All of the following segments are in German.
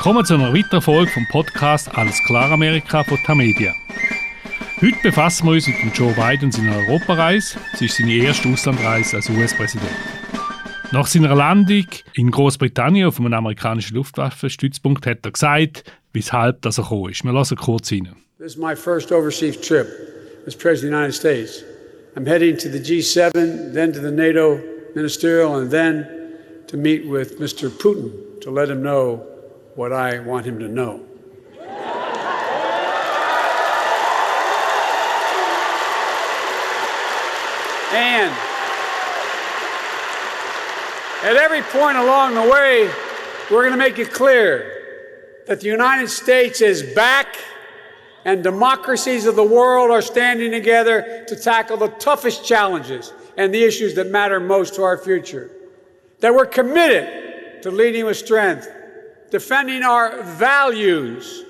Willkommen zu einer weiteren Folge vom Podcast «Alles klar Amerika» von Tamedia. Heute befassen wir uns mit dem Joe Biden seiner Europareise. Es ist seine erste Auslandreise als US-Präsident. Nach seiner Landung in Großbritannien auf einem amerikanischen Luftwaffenstützpunkt hat er gesagt, weshalb er gekommen ist. Wir hören kurz rein. This is my first overseas trip as President of the United States. I'm heading to the G7, then to the NATO ministerial, and then to meet with Mr. Putin to let him know what I want him to know. And at every point along the way, we're going to make it clear that the United States is back and democracies of the world are standing together to tackle the toughest challenges and the issues that matter most to our future. That we're committed to leading with strength, defending our values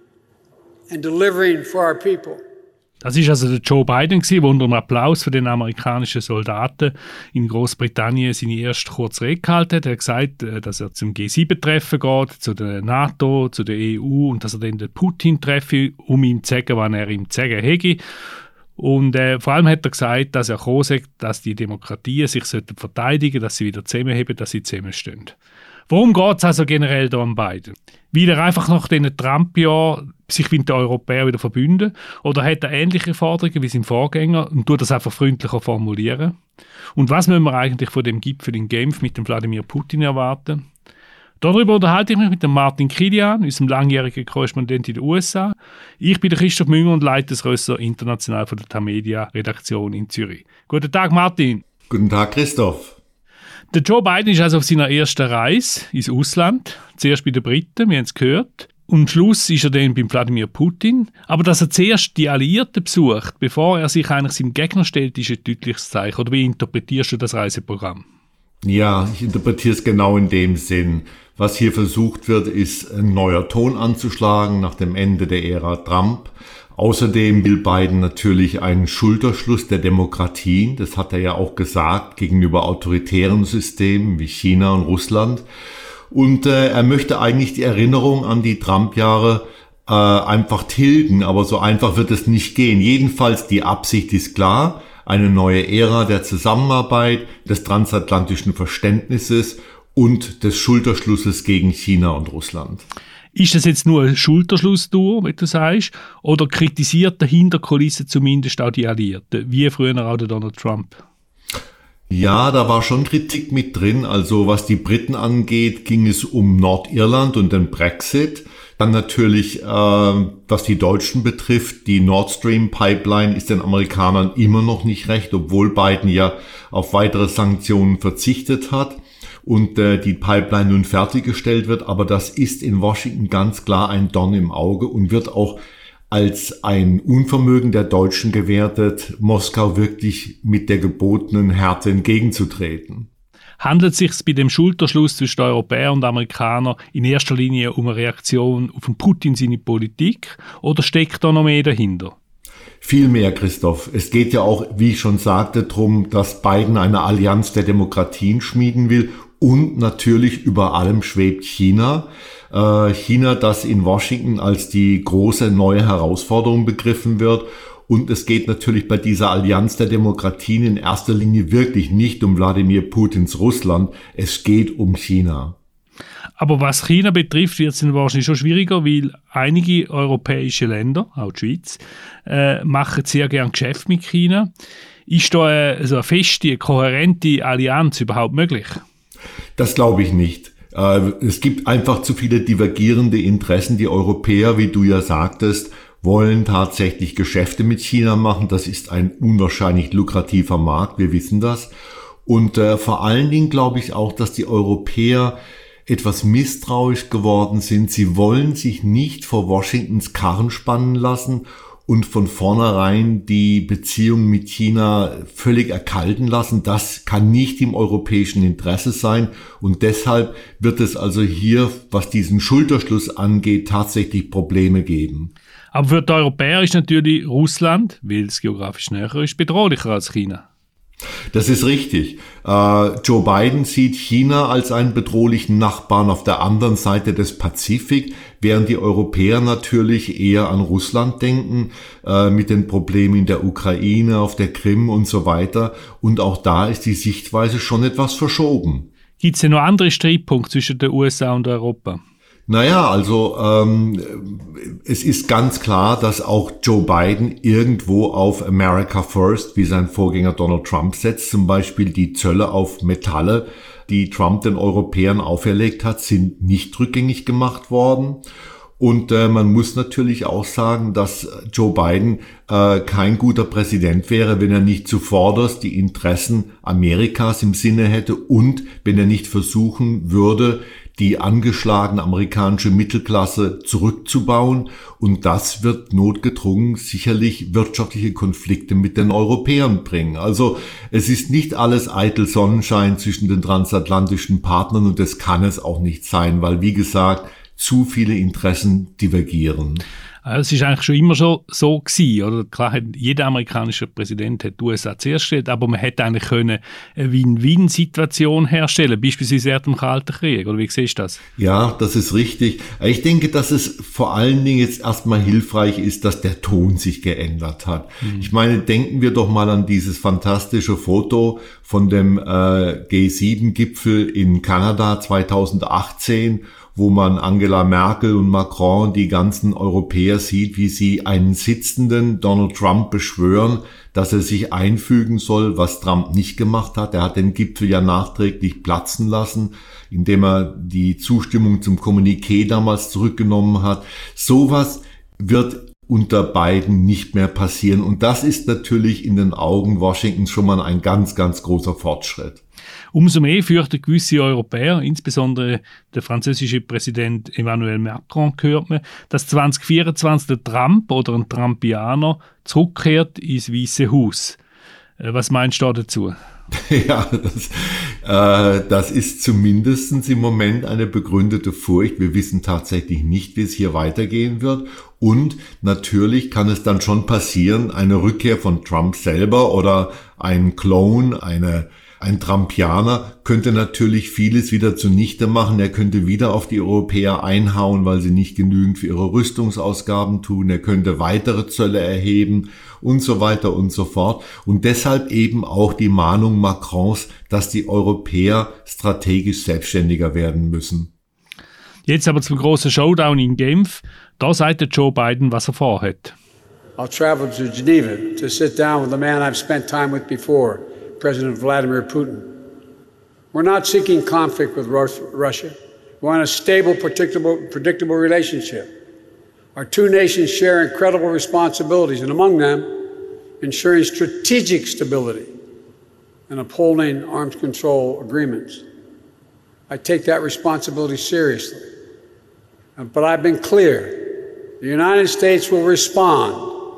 and delivering for our people. Das war also der Joe Biden, der unter einem Applaus von den amerikanischen Soldaten in Großbritannien seine erste kurze Rede gehalten hat. Er hat gesagt, dass er zum G7-Treffen geht, zu der NATO, zu der EU und dass er dann den Putin treffe, um ihm zu sagen, was er ihm zu sagen hätte. Und vor allem hat er gesagt, dass er gekommen sei, dass die Demokratien sich verteidigen sollten, dass sie wieder zusammenheben, dass sie zusammenstehen. Worum geht es also generell hier an Biden? Will er einfach nach diesen Trump-Jahren sich mit den Europäern wieder verbünden? Oder hat er ähnliche Forderungen wie sein Vorgänger und tut das einfach freundlicher formulieren? Und was müssen wir eigentlich von dem Gipfel in Genf mit dem Wladimir Putin erwarten? Darüber unterhalte ich mich mit dem Martin Kilian, unserem langjährigen Korrespondent in den USA. Ich bin der Christoph Münger und leite das Ressort international von der Tamedia-Redaktion in Zürich. Guten Tag, Martin. Guten Tag, Christoph. Der Joe Biden ist also auf seiner ersten Reise ins Ausland. Zuerst bei den Briten, wir haben es gehört. Und am Schluss ist er dann beim Wladimir Putin. Aber dass er zuerst die Alliierten besucht, bevor er sich eigentlich seinem Gegner stellt, ist ein deutliches Zeichen. Oder wie interpretierst du das Reiseprogramm? Ja, ich interpretiere es genau in dem Sinn. Was hier versucht wird, ist ein neuer Ton anzuschlagen nach dem Ende der Ära Trump. Außerdem will Biden natürlich einen Schulterschluss der Demokratien, das hat er ja auch gesagt, gegenüber autoritären Systemen wie China und Russland. Und er möchte eigentlich die Erinnerung an die Trump-Jahre einfach tilgen, aber so einfach wird es nicht gehen. Jedenfalls die Absicht ist klar, eine neue Ära der Zusammenarbeit, des transatlantischen Verständnisses und des Schulterschlusses gegen China und Russland. Ist das jetzt nur ein Schulterschluss, wie du sagst, oder kritisiert dahinter Kulissen zumindest auch die Alliierten, wie früher auch der Donald Trump? Ja, da war schon Kritik mit drin. Also was die Briten angeht, ging es um Nordirland und den Brexit. Dann natürlich, was die Deutschen betrifft, die Nord Stream Pipeline ist den Amerikanern immer noch nicht recht, obwohl Biden ja auf weitere Sanktionen verzichtet hat und die Pipeline nun fertiggestellt wird. Aber das ist in Washington ganz klar ein Dorn im Auge und wird auch als ein Unvermögen der Deutschen gewertet, Moskau wirklich mit der gebotenen Härte entgegenzutreten. Handelt es sich bei dem Schulterschluss zwischen Europäern und Amerikanern in erster Linie um eine Reaktion auf Putin seine Politik oder steckt da noch mehr dahinter? Viel mehr, Christoph. Es geht ja auch, wie ich schon sagte, darum, dass Biden eine Allianz der Demokratien schmieden will und natürlich über allem schwebt China. China, das in Washington als die große neue Herausforderung begriffen wird. Und es geht natürlich bei dieser Allianz der Demokratien in erster Linie wirklich nicht um Wladimir Putins Russland. Es geht um China. Aber was China betrifft, wird es wahrscheinlich schon schwieriger, weil einige europäische Länder, auch die Schweiz, machen sehr gern Geschäft mit China. Ist da eine feste, kohärente Allianz überhaupt möglich? Das glaube ich nicht. Es gibt einfach zu viele divergierende Interessen. Die Europäer, wie du ja sagtest, wollen tatsächlich Geschäfte mit China machen. Das ist ein unwahrscheinlich lukrativer Markt, wir wissen das. Und vor allen Dingen glaube ich auch, dass die Europäer etwas misstrauisch geworden sind. Sie wollen sich nicht vor Washingtons Karren spannen lassen und von vornherein die Beziehung mit China völlig erkalten lassen. Das kann nicht im europäischen Interesse sein. Und deshalb wird es also hier, was diesen Schulterschluss angeht, tatsächlich Probleme geben. Aber für die Europäer ist natürlich Russland, weil es geografisch näher ist, bedrohlicher als China. Das ist richtig. Joe Biden sieht China als einen bedrohlichen Nachbarn auf der anderen Seite des Pazifik, während die Europäer natürlich eher an Russland denken, mit den Problemen in der Ukraine, auf der Krim und so weiter. Und auch da ist die Sichtweise schon etwas verschoben. Gibt es denn noch andere Streitpunkte zwischen den USA und Europa? Naja, also es ist ganz klar, dass auch Joe Biden irgendwo auf America First, wie sein Vorgänger Donald Trump setzt. Zum Beispiel die Zölle auf Metalle, die Trump den Europäern auferlegt hat, sind nicht rückgängig gemacht worden. Und man muss natürlich auch sagen, dass Joe Biden kein guter Präsident wäre, wenn er nicht zuvorderst die Interessen Amerikas im Sinne hätte und wenn er nicht versuchen würde, die angeschlagene amerikanische Mittelklasse zurückzubauen. Und das wird notgedrungen sicherlich wirtschaftliche Konflikte mit den Europäern bringen. Also es ist nicht alles eitel Sonnenschein zwischen den transatlantischen Partnern und das kann es auch nicht sein, weil, wie gesagt, zu viele Interessen divergieren. Es ist eigentlich schon immer so gewesen, oder? Klar, jeder amerikanische Präsident hat die USA zuerst gestellt, aber man hätte eigentlich eine Win-Win-Situation herstellen, beispielsweise während dem Kalten Krieg, oder wie siehst du das? Ja, das ist richtig. Ich denke, dass es vor allen Dingen jetzt erstmal hilfreich ist, dass der Ton sich geändert hat. Ich meine, denken wir doch mal an dieses fantastische Foto von dem G7-Gipfel in Kanada 2018, wo man Angela Merkel und Macron, die ganzen Europäer sieht, wie sie einen sitzenden Donald Trump beschwören, dass er sich einfügen soll, was Trump nicht gemacht hat. Er hat den Gipfel ja nachträglich platzen lassen, indem er die Zustimmung zum Kommuniqué damals zurückgenommen hat. Sowas wird unter Biden nicht mehr passieren. Und das ist natürlich in den Augen Washingtons schon mal ein ganz, ganz großer Fortschritt. Umso mehr fürchten gewisse Europäer, insbesondere der französische Präsident Emmanuel Macron, hört man, dass 2024 der Trump oder ein Trumpianer zurückkehrt ins Weiße Haus. Was meinst du dazu? Ja, das ist zumindest im Moment eine begründete Furcht. Wir wissen tatsächlich nicht, wie es hier weitergehen wird. Und natürlich kann es dann schon passieren, eine Rückkehr von Trump selber oder ein Clone, ein Trumpianer könnte natürlich vieles wieder zunichte machen. Er könnte wieder auf die Europäer einhauen, weil sie nicht genügend für ihre Rüstungsausgaben tun. Er könnte weitere Zölle erheben und so weiter und so fort. Und deshalb eben auch die Mahnung Macrons, dass die Europäer strategisch selbstständiger werden müssen. Jetzt aber zum grossen Showdown in Genf. Da sagt Joe Biden, was er vorhat. I'll travel to Geneva to sit down with a man I've spent time with before, President Vladimir Putin. We're not seeking conflict with Russia. We want a stable, predictable relationship. Our two nations share incredible responsibilities, and among them, ensuring strategic stability and upholding arms control agreements. I take that responsibility seriously. But I've been clear. The United States will respond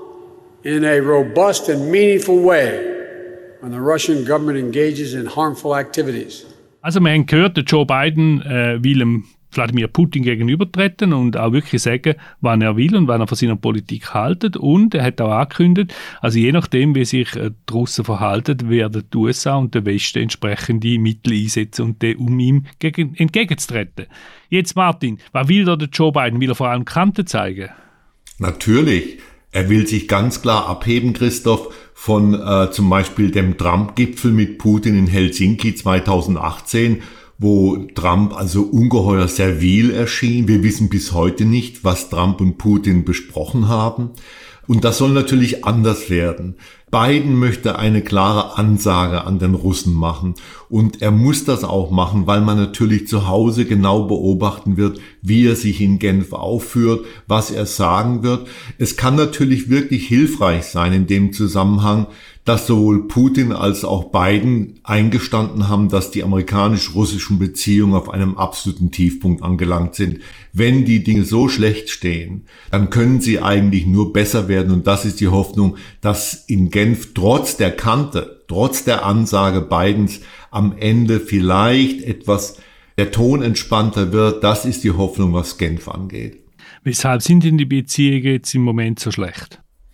in a robust and meaningful way when the Russian government engages in harmful activities. Also wir haben gehört, der Joe Biden will Wladimir Putin gegenübertreten und auch wirklich sagen, wann er will und wann er von seiner Politik haltet. Und er hat auch angekündigt, also je nachdem, wie sich die Russen verhalten, werden die USA und der Westen entsprechende Mittel einsetzen, um ihm entgegenzutreten. Jetzt Martin, was will da der Joe Biden? Will er vor allem Kante zeigen? Natürlich. Er will sich ganz klar abheben, Christoph, von zum Beispiel dem Trump-Gipfel mit Putin in Helsinki 2018, wo Trump also ungeheuer servil erschien. Wir wissen bis heute nicht, was Trump und Putin besprochen haben. Und das soll natürlich anders werden. Biden möchte eine klare Ansage an den Russen machen. Und er muss das auch machen, weil man natürlich zu Hause genau beobachten wird, wie er sich in Genf aufführt, was er sagen wird. Es kann natürlich wirklich hilfreich sein in dem Zusammenhang, dass sowohl Putin als auch Biden eingestanden haben, dass die amerikanisch-russischen Beziehungen auf einem absoluten Tiefpunkt angelangt sind. Wenn die Dinge so schlecht stehen, dann können sie eigentlich nur besser werden. Und das ist die Hoffnung, dass in Genf trotz der Kante, trotz der Ansage Bidens am Ende vielleicht etwas der Ton entspannter wird. Das ist die Hoffnung, was Genf angeht. Weshalb sind denn die Beziehungen jetzt im Moment so schlecht?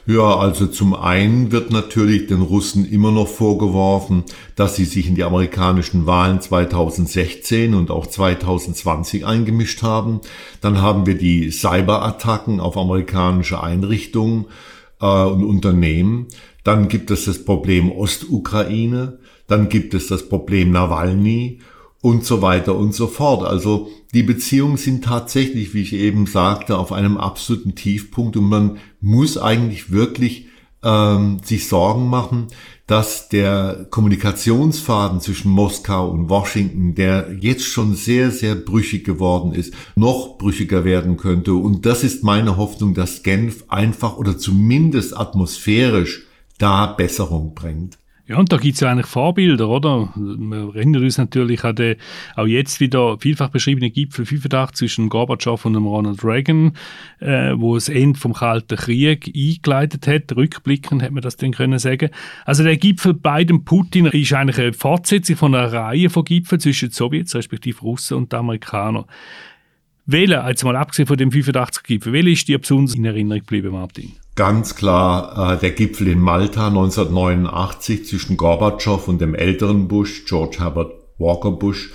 Ja, also zum einen wird natürlich den Russen immer noch vorgeworfen, dass sie sich in die amerikanischen Wahlen 2016 und auch 2020 eingemischt haben. Dann haben wir die Cyberattacken auf amerikanische Einrichtungen und Unternehmen. Dann gibt es das Problem Ostukraine. Dann gibt es das Problem Nawalny und so weiter und so fort. Also die Beziehungen sind tatsächlich, wie ich eben sagte, auf einem absoluten Tiefpunkt und man muss eigentlich wirklich sich Sorgen machen, dass der Kommunikationsfaden zwischen Moskau und Washington, der jetzt schon sehr, sehr brüchig geworden ist, noch brüchiger werden könnte. Und das ist meine Hoffnung, dass Genf einfach oder zumindest atmosphärisch da Besserung bringt. Ja, und da gibt es ja eigentlich Vorbilder, oder? Wir erinnern uns natürlich an den auch jetzt wieder vielfach beschriebenen Gipfel 85 zwischen Gorbatschow und dem Ronald Reagan, wo das Ende vom Kalten Krieg eingeleitet hat. Rückblickend hätte man das dann können sagen. Also der Gipfel Biden-Putin ist eigentlich eine Fortsetzung von einer Reihe von Gipfeln zwischen den Sowjets, respektive Russen und den Amerikanern. Welcher, jetzt mal abgesehen von dem 85-Gipfel, welcher ist dir besonders in Erinnerung geblieben, Martin? Ganz klar der Gipfel in Malta 1989 zwischen Gorbatschow und dem älteren Bush, George Herbert Walker Bush,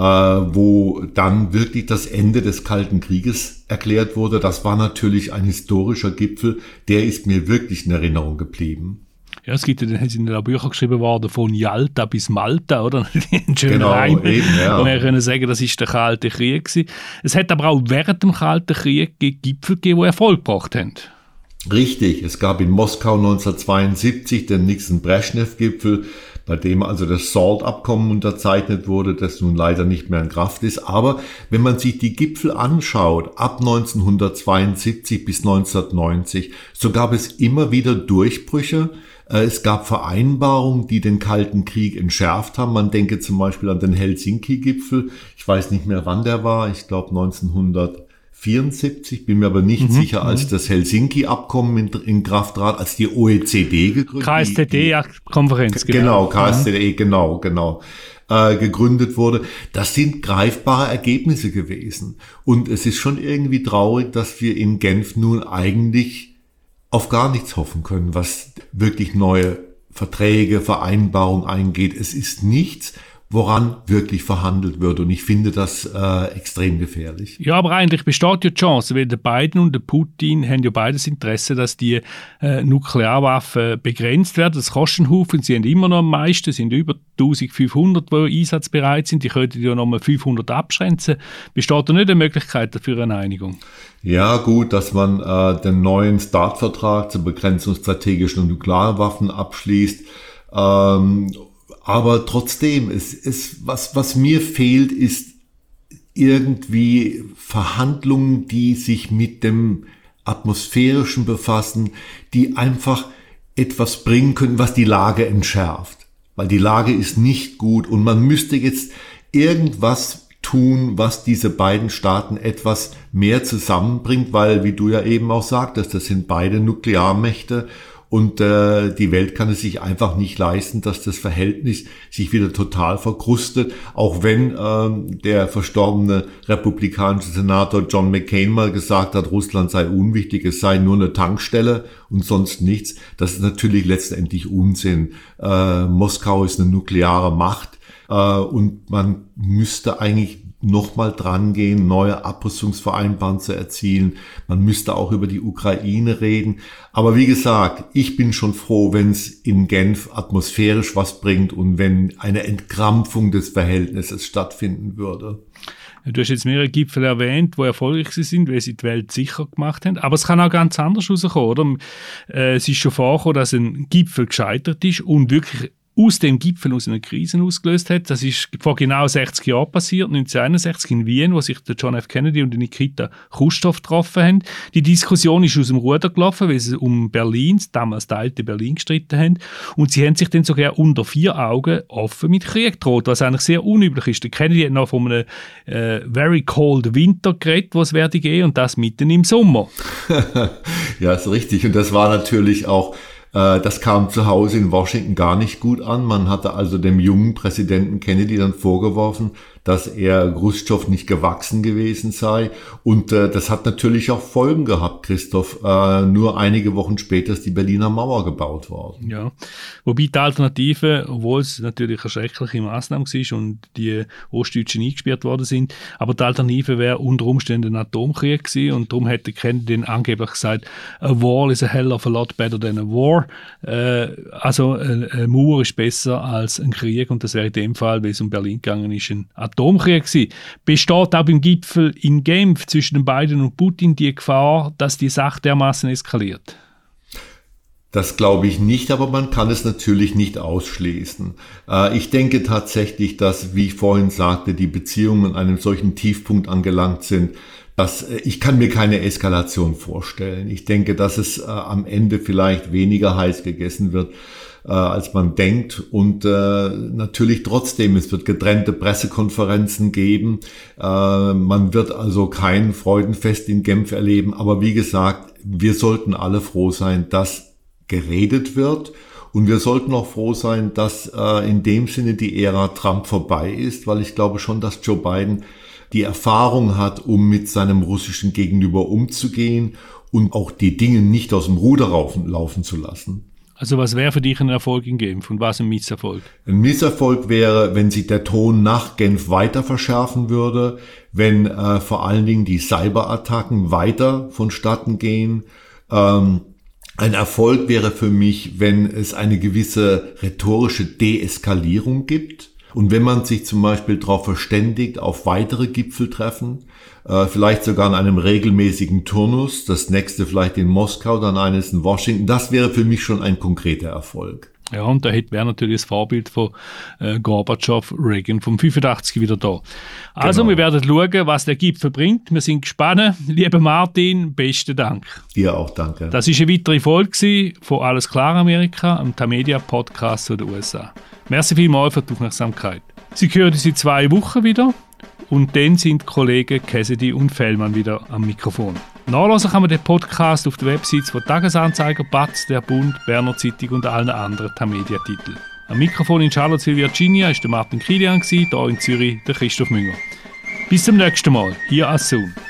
wo dann wirklich das Ende des Kalten Krieges erklärt wurde. Das war natürlich ein historischer Gipfel, der ist mir wirklich in Erinnerung geblieben. Ja, es gibt ja, dann sind ja Bücher geschrieben worden, von Jalta bis Malta, oder? Ein schöner Genau, Reim. eben, ja. Und wir können sagen, das ist der Kalte Krieg gewesen. Es hat aber auch während dem Kalten Krieg Gipfel gegeben, die Erfolg gebracht haben. Richtig, es gab in Moskau 1972 den Nixon-Brezhnev-Gipfel, bei dem also das SALT-Abkommen unterzeichnet wurde, das nun leider nicht mehr in Kraft ist. Aber wenn man sich die Gipfel anschaut, ab 1972 bis 1990, so gab es immer wieder Durchbrüche. Es gab Vereinbarungen, die den Kalten Krieg entschärft haben. Man denke zum Beispiel an den Helsinki-Gipfel. Ich weiß nicht mehr, wann der war. Ich glaube 1974, bin mir aber nicht sicher, als das Helsinki-Abkommen in Kraft trat, als die OECD gegründet wurde. KSTD-Konferenz, genau. KSTD, genau. Gegründet wurde. Das sind greifbare Ergebnisse gewesen. Und es ist schon irgendwie traurig, dass wir in Genf nun eigentlich auf gar nichts hoffen können, was wirklich neue Verträge, Vereinbarungen eingeht. Es ist nichts, woran wirklich verhandelt wird. Und ich finde das extrem gefährlich. Ja, aber eigentlich besteht ja die Chance, weil der Biden und der Putin haben ja beides Interesse, dass die Nuklearwaffen begrenzt werden. Das kostet einen Haufen. Sie haben immer noch am meisten. Es sind über 1500, die einsatzbereit sind. Die könnten ja noch mal 500 abschränzen. Besteht da nicht eine Möglichkeit dafür eine Einigung? Ja, gut, dass man den neuen START-Vertrag zur Begrenzung strategischer Nuklearwaffen abschließt. Aber trotzdem, was mir fehlt, ist irgendwie Verhandlungen, die sich mit dem Atmosphärischen befassen, die einfach etwas bringen können, was die Lage entschärft. Weil die Lage ist nicht gut und man müsste jetzt irgendwas tun, was diese beiden Staaten etwas mehr zusammenbringt, weil, wie du ja eben auch sagtest, das sind beide Nuklearmächte. Und die Welt kann es sich einfach nicht leisten, dass das Verhältnis sich wieder total verkrustet. Auch wenn der verstorbene republikanische Senator John McCain mal gesagt hat, Russland sei unwichtig, es sei nur eine Tankstelle und sonst nichts. Das ist natürlich letztendlich Unsinn. Moskau ist eine nukleare Macht und man müsste eigentlich nochmal dran gehen, neue Abrüstungsvereinbarungen zu erzielen. Man müsste auch über die Ukraine reden. Aber wie gesagt, ich bin schon froh, wenn es in Genf atmosphärisch was bringt und wenn eine Entkrampfung des Verhältnisses stattfinden würde. Du hast jetzt mehrere Gipfel erwähnt, die erfolgreich sind, weil sie die Welt sicher gemacht haben. Aber es kann auch ganz anders rauskommen, oder? Es ist schon vorgekommen, dass ein Gipfel gescheitert ist und wirklich aus dem Gipfel aus einer Krise ausgelöst hat. Das ist vor genau 60 Jahren passiert, 1961 in Wien, wo sich der John F. Kennedy und Nikita Chruschtschow getroffen haben. Die Diskussion ist aus dem Ruder gelaufen, weil sie um Berlin, damals teilte Berlin, gestritten haben. Und sie haben sich dann sogar unter 4 Augen offen mit Krieg gedroht, was eigentlich sehr unüblich ist. Der Kennedy hat noch von einem very cold Winter geredet, was es werde geben, und das mitten im Sommer. Ja, ist richtig. Und das war natürlich auch Das kam zu Hause in Washington gar nicht gut an. Man hatte also dem jungen Präsidenten Kennedy dann vorgeworfen, dass er Chruschtschow nicht gewachsen gewesen sei. Und das hat natürlich auch Folgen gehabt, Christoph. Nur einige Wochen später ist die Berliner Mauer gebaut worden. Ja, wobei die Alternative, obwohl es natürlich eine schreckliche Maßnahme war und die Ostdeutschen eingesperrt worden sind, aber die Alternative wäre unter Umständen ein Atomkrieg gewesen und darum hätte Kennedy angeblich gesagt, a wall is a hell of a lot better than a war. Also eine Mauer ist besser als ein Krieg und das wäre in dem Fall, weil es um Berlin gegangen ist, ein Atomkrieg gewesen. Besteht auch beim Gipfel in Genf zwischen den beiden und Putin die Gefahr, dass die Sache dermaßen eskaliert? Das glaube ich nicht, aber man kann es natürlich nicht ausschließen. Ich denke tatsächlich, dass, wie ich vorhin sagte, die Beziehungen an einem solchen Tiefpunkt angelangt sind, dass ich kann mir keine Eskalation vorstellen. Ich denke, dass es am Ende vielleicht weniger heiß gegessen wird, als man denkt. Und natürlich trotzdem, es wird getrennte Pressekonferenzen geben. Man wird also kein Freudenfest in Genf erleben. Aber wie gesagt, wir sollten alle froh sein, dass geredet wird. Und wir sollten auch froh sein, dass in dem Sinne die Ära Trump vorbei ist, weil ich glaube schon, dass Joe Biden die Erfahrung hat, um mit seinem russischen Gegenüber umzugehen und auch die Dinge nicht aus dem Ruder laufen zu lassen. Also was wäre für dich ein Erfolg in Genf und was ein Misserfolg? Ein Misserfolg wäre, wenn sich der Ton nach Genf weiter verschärfen würde, wenn vor allen Dingen die Cyberattacken weiter vonstatten gehen. Ein Erfolg wäre für mich, wenn es eine gewisse rhetorische Deeskalierung gibt und wenn man sich zum Beispiel darauf verständigt, auf weitere Gipfeltreffen, vielleicht sogar in einem regelmäßigen Turnus, das nächste vielleicht in Moskau, dann eines in Washington, das wäre für mich schon ein konkreter Erfolg. Ja, und da wäre natürlich das Vorbild von Gorbatschow, Reagan vom 85 wieder da. Also, Wir werden schauen, was der Gipfel bringt. Wir sind gespannt. Lieber Martin, besten Dank. Dir auch, danke. Das war eine weitere Folge von Alles klar Amerika, einem Tamedia-Podcast zu den USA. Merci vielmals für die Aufmerksamkeit. Sie hören uns in 2 Wochen wieder und dann sind die Kollegen Cassidy und Fellmann wieder am Mikrofon. Nachlesen kann man den Podcast auf der Website von Tagesanzeiger, BATZ, der Bund, Berner Zeitung und allen anderen Tamedia-Titeln. Am Mikrofon in Charlottesville, Virginia, war der Martin Kilian, hier in Zürich der Christoph Münger. Bis zum nächsten Mal, hier as soon.